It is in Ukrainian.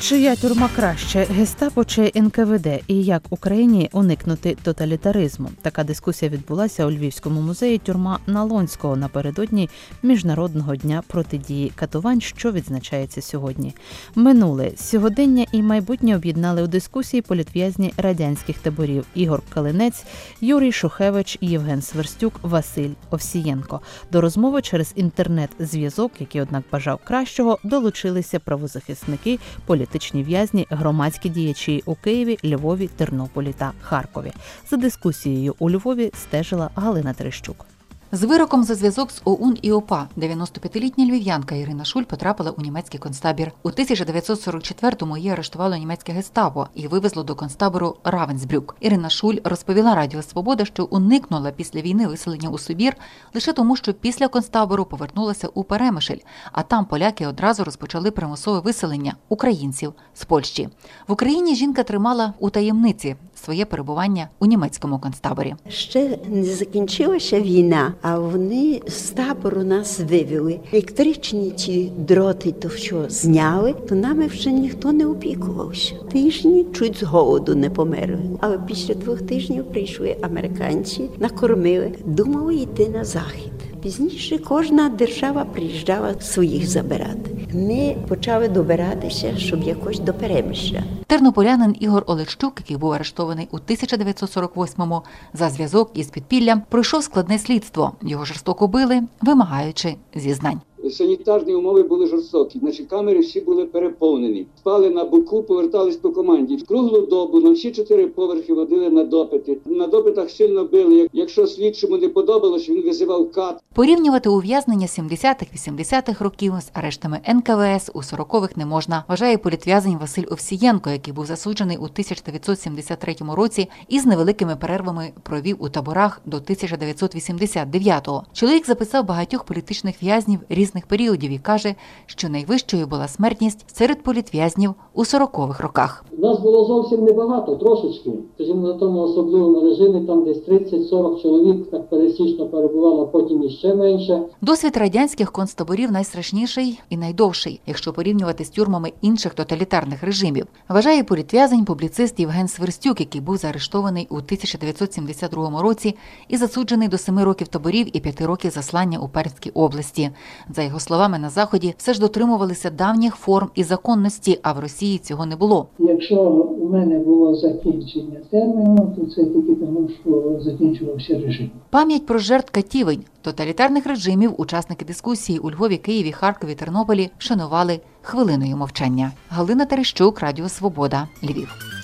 Чия тюрма краще – Гестапо чи НКВД? І як Україні уникнути тоталітаризму? Така дискусія відбулася у Львівському музеї «Тюрма Налонського» напередодні Міжнародного дня протидії катувань, що відзначається сьогодні. Минуле, сьогодення і майбутнє об'єднали у дискусії політв'язні радянських таборів Ігор Калинець, Юрій Шухевич, Євген Сверстюк, Василь Овсієнко. До розмови через інтернет-зв'язок, який, однак, бажав кращого, долучилися правозахисники, політичні в'язні, громадські діячі у Києві, Львові, Тернополі та Харкові. За дискусією у Львові стежила Галина Терещук. З вироком за зв'язок з ОУН і ОПА 95-літня львів'янка Ірина Шуль потрапила у німецький концтабір. У 1944-му її арештувало німецьке гестапо і вивезло до концтабору Равенсбрюк. Ірина Шуль розповіла Радіо Свобода, що уникнула після війни виселення у Сибір лише тому, що після концтабору повернулася у Перемишль, а там поляки одразу розпочали примусове виселення українців з Польщі. В Україні жінка тримала у таємниці своє перебування у німецькому концтаборі. Ще не закінчилася війна, а вони з табору нас вивели. Електричні ті дроти, то що зняли, то нами вже ніхто не опікувався. Тижні чуть з голоду не померли. Але після 2 тижнів прийшли американці, накормили, думали йти на захід. Пізніше кожна держава приїжджала своїх забирати. Ми почали добиратися, щоб якось до Перемишля. Тернополянин Ігор Олещук, який був арештований у 1948-му за зв'язок із підпіллям, пройшов складне слідство. Його жорстоко били, вимагаючи зізнань. Санітарні умови були жорстокі, значить камери всі були переповнені. Спали на боку, повертались по команді. Круглу добу на всі 4 поверхи водили на допити. На допитах сильно били. Якщо слідчому не подобалось, він визивав кат. Порівнювати ув'язнення 70-х-80-х років з арештами НКВС у 40-х не можна, вважає політв'язень Василь Овсієнко, який був засуджений у 1973 році і з невеликими перервами провів у таборах до 1989-го. Чоловік записав багатьох політичних в'язнів різних періодів і каже, що найвищою була смертність серед політв'язнів у 40-х роках. Нас було зовсім небагато, трошечки. Скажімо, на тому особливому режимі там десь 30-40 чоловік так пересічно перебувало, потім іще менше. Досвід радянських концтаборів найстрашніший і найдовший, якщо порівнювати з тюрмами інших тоталітарних режимів, вважає політв'язень публіцист Євген Сверстюк, який був заарештований у 1972 році і засуджений до 7 років таборів і 5 років заслання у Пермській області. За його словами, на Заході все ж дотримувалися давніх форм і законності, а в Росії цього не було. Якщо у мене було закінчення терміну, то це тільки тому, що закінчувався режим. Пам'ять про жертв катівень тоталітарних режимів учасники дискусії у Львові, Києві, Харкові, Тернополі вшанували хвилиною мовчання. Галина Терещук, Радіо Свобода, Львів.